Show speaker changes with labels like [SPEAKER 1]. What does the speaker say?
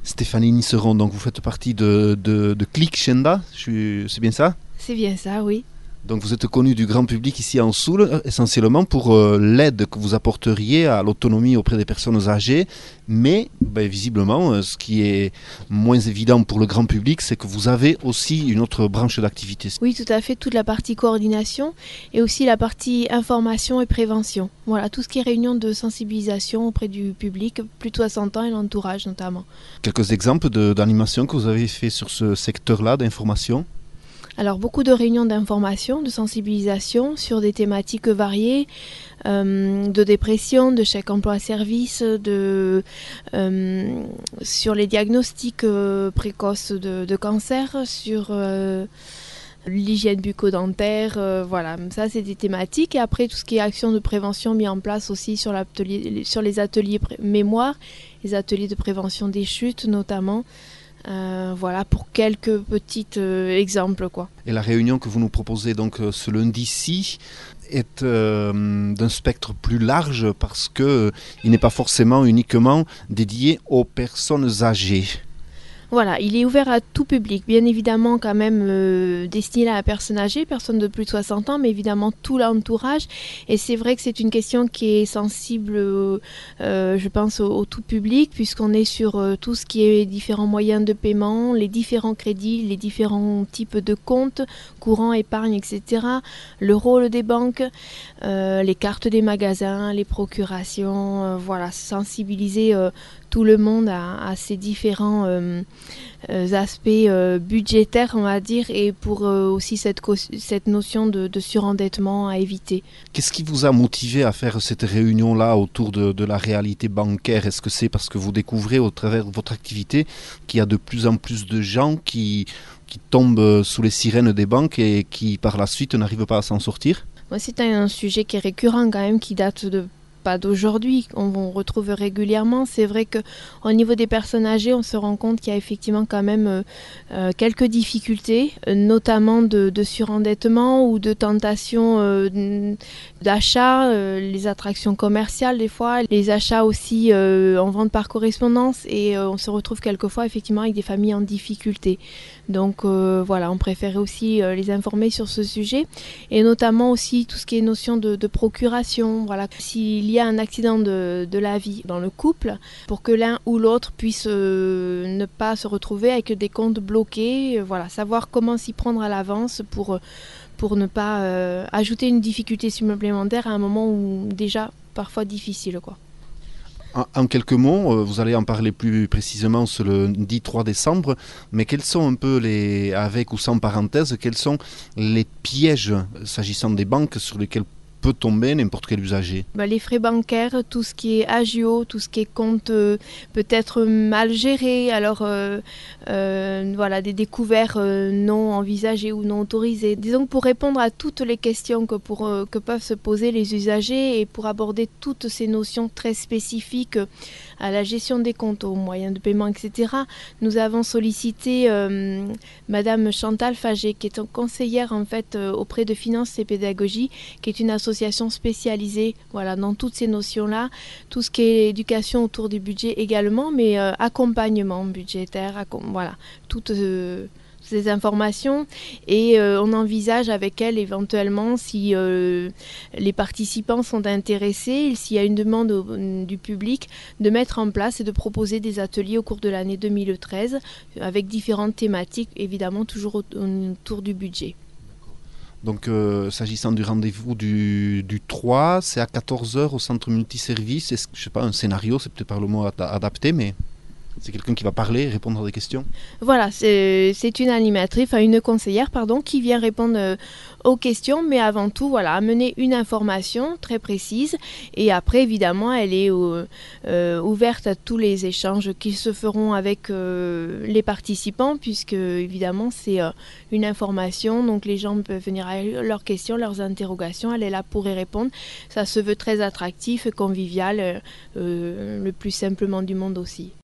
[SPEAKER 1] Stéphanie Nisseron, donc vous faites partie de Click Shenda, c'est bien ça?
[SPEAKER 2] C'est bien ça, oui.
[SPEAKER 1] Donc vous êtes connue du grand public ici en Soule, essentiellement pour l'aide que vous apporteriez à l'autonomie auprès des personnes âgées, mais visiblement, ce qui est moins évident pour le grand public, c'est que vous avez aussi une autre branche d'activité.
[SPEAKER 2] Oui, tout à fait, toute la partie coordination et aussi la partie information et prévention. Voilà, tout ce qui est réunion de sensibilisation auprès du public, plus de 60 ans et l'entourage notamment.
[SPEAKER 1] Quelques exemples d'animation que vous avez fait sur ce secteur-là d'information?
[SPEAKER 2] Alors beaucoup de réunions d'information, de sensibilisation sur des thématiques variées, de dépression, de chèque emploi-service, sur les diagnostics précoces de cancer, sur l'hygiène bucco-dentaire, voilà, ça c'est des thématiques. Et après tout ce qui est action de prévention mis en place aussi sur les ateliers mémoire, les ateliers de prévention des chutes notamment. Voilà pour quelques petits exemples quoi.
[SPEAKER 1] Et la réunion que vous nous proposez donc ce lundi-ci est d'un spectre plus large parce que il n'est pas forcément uniquement dédié aux personnes âgées.
[SPEAKER 2] Voilà, il est ouvert à tout public, bien évidemment quand même destiné à la personne âgée, personne de plus de 60 ans, mais évidemment tout l'entourage. Et c'est vrai que c'est une question qui est sensible, je pense, au tout public, puisqu'on est sur tout ce qui est différents moyens de paiement, les différents crédits, les différents types de comptes, courants, épargne, etc. Le rôle des banques, les cartes des magasins, les procurations, voilà, sensibiliser tout le monde à ces différents aspects budgétaires, on va dire, et pour aussi cette notion de surendettement à éviter.
[SPEAKER 1] Qu'est-ce qui vous a motivé à faire cette réunion-là autour de la réalité bancaire? Est-ce que c'est parce que vous découvrez au travers de votre activité qu'il y a de plus en plus de gens qui tombent sous les sirènes des banques et qui par la suite n'arrivent pas à s'en sortir?
[SPEAKER 2] Moi, c'est un sujet qui est récurrent quand même, qui date pas d'aujourd'hui, on retrouve régulièrement. C'est vrai qu'au niveau des personnes âgées, on se rend compte qu'il y a effectivement quand même quelques difficultés, notamment de surendettement ou de tentation d'achat, les attractions commerciales des fois, les achats aussi en vente par correspondance, et on se retrouve quelquefois effectivement avec des familles en difficulté. Donc voilà, on préférait aussi les informer sur ce sujet, et notamment aussi tout ce qui est notion de procuration. Voilà, s'il y a un accident de la vie dans le couple, pour que l'un ou l'autre puisse ne pas se retrouver avec des comptes bloqués, voilà, savoir comment s'y prendre à l'avance pour ne pas ajouter une difficulté supplémentaire à un moment où déjà parfois difficile quoi.
[SPEAKER 1] En quelques mots, vous allez en parler plus précisément ce lundi 3 décembre, mais quels sont un peu avec ou sans parenthèse, quels sont les pièges s'agissant des banques sur lesquels peut tomber n'importe quel usager?
[SPEAKER 2] Les frais bancaires, tout ce qui est agio, tout ce qui est compte peut-être mal géré, alors voilà, des découverts non envisagés ou non autorisés. Disons que pour répondre à toutes les questions que peuvent se poser les usagers et pour aborder toutes ces notions très spécifiques à la gestion des comptes, aux moyens de paiement, etc., nous avons sollicité Madame Chantal Faget, qui est conseillère en fait auprès de Finances et Pédagogie, qui est une association spécialisée voilà, dans toutes ces notions-là, tout ce qui est éducation autour du budget également, mais accompagnement budgétaire, voilà, toutes ces informations, et on envisage avec elle éventuellement, si les participants sont intéressés, s'il y a une demande du public, de mettre en place et de proposer des ateliers au cours de l'année 2013 avec différentes thématiques, évidemment toujours autour du budget.
[SPEAKER 1] Donc, s'agissant du rendez-vous du 3, c'est à 14h au centre multiservice. Est-ce que, je sais pas, un scénario, c'est peut-être pas le mot adapté, mais c'est quelqu'un qui va parler, répondre à des questions?
[SPEAKER 2] Voilà, c'est une animatrice, une conseillère, pardon, qui vient répondre aux questions, mais avant tout, voilà, amener une information très précise. Et après, évidemment, elle est ouverte à tous les échanges qui se feront avec les participants, puisque, évidemment, c'est une information. Donc, les gens peuvent venir avec leurs questions, leurs interrogations. Elle est là pour y répondre. Ça se veut très attractif, convivial, le plus simplement du monde aussi.